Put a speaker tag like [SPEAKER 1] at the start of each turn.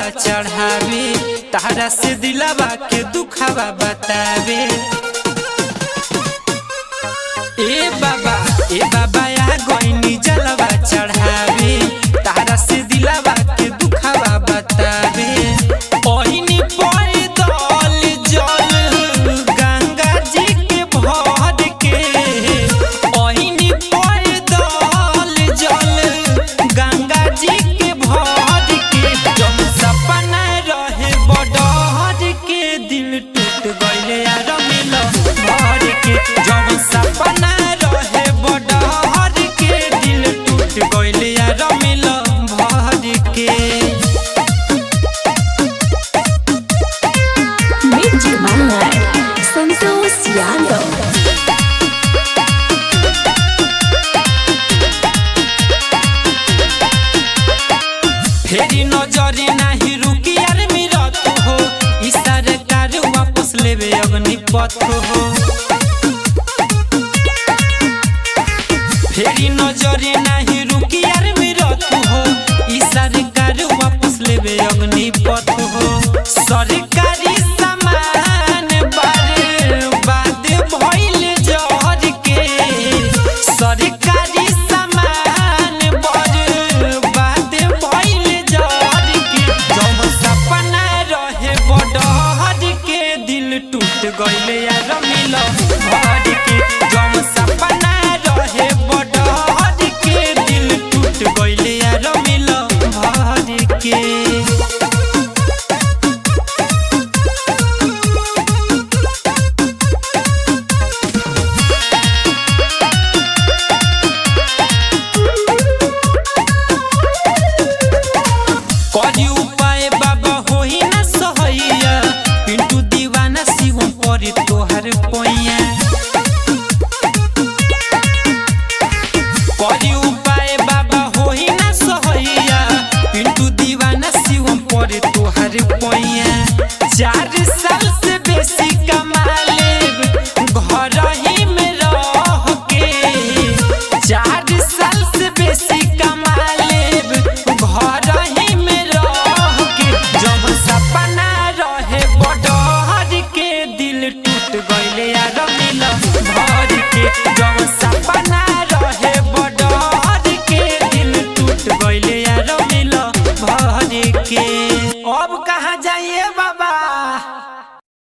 [SPEAKER 1] चढ़ावे तारा से दिलवा के दुखवा बतावे। ए बाबा आ गइनी जलवा चढ़ावे तारा से दिलवा के दुखवा बतावे। ओहिनी पर दल जल गंगा जी के भर के, ओहिनी पर दल जल गंगा जी के भर के। जब सपना रहे बडहर के दिल टूट गइले यार मिल भर के। जब सपना रहे बडहर के दिल टूट गइले यार मिल भर के।
[SPEAKER 2] Magic Malay, Santos Yadav।
[SPEAKER 1] फेरी नजरी नाही रुकी यार मेरा तू हो, ई सरकार वापस लेवे अग्निपथ हो। फेरी नजरी नाही रुकी यार मेरा तू हो, ई सरकार वापस लेवे अग्निपथ हो। सरकारी सामान बर्बाद भइल जहर के, सरकारी सामान बर्बाद भइल जहर के। जब सपना रहे बडहर के दिल टूट गइले यार मिल भर के। जब सपना रहे बडहर के दिल टूट गइले यार मिल भर के। करी उपाय बाबा होई ना सहैया, पिंटू दीवाना शिवम परी तोहर पैया। करी उपाय बाबा होई ना सहैया, पिंटू दीवाना शिवम परी तोहर पैया। 4 साल से बेसी कमा लेब घर ही में रह के, 4 साल से बेसी कमा लेब घर ही में रह के। जब सपना रहे बडहर के दिल टूट गइले यार मिल भर के। जब सपना रहे बडहर के दिल टूट गइले यार मिल भर के। अब कहाँ जाइए